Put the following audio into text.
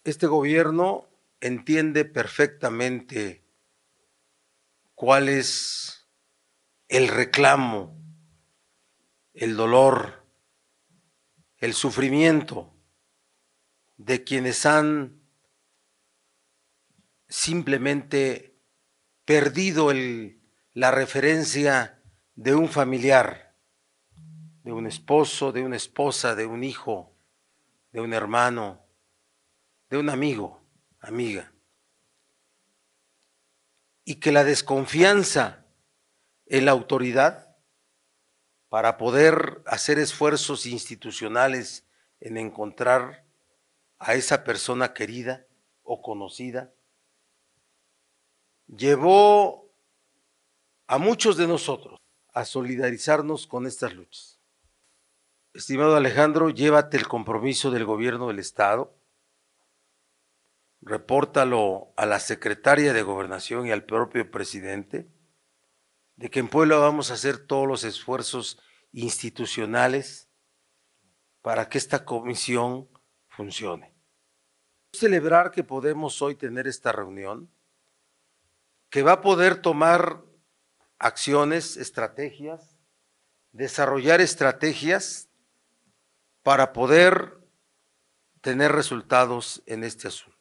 Este gobierno entiende perfectamente cuál es el reclamo, el dolor, el sufrimiento de quienes han simplemente perdido la referencia de un familiar, de un esposo, de una esposa, de un hijo, de un hermano, de un amigo, amiga. Y que la desconfianza en la autoridad para poder hacer esfuerzos institucionales en encontrar a esa persona querida o conocida, llevó a muchos de nosotros a solidarizarnos con estas luchas. Estimado Alejandro, llévate el compromiso del gobierno del Estado, repórtalo a la secretaria de Gobernación y al propio presidente, de que en Puebla vamos a hacer todos los esfuerzos institucionales para que esta comisión funcione. Celebrar que podemos hoy tener esta reunión, que va a poder tomar acciones, estrategias, desarrollar estrategias para poder tener resultados en este asunto.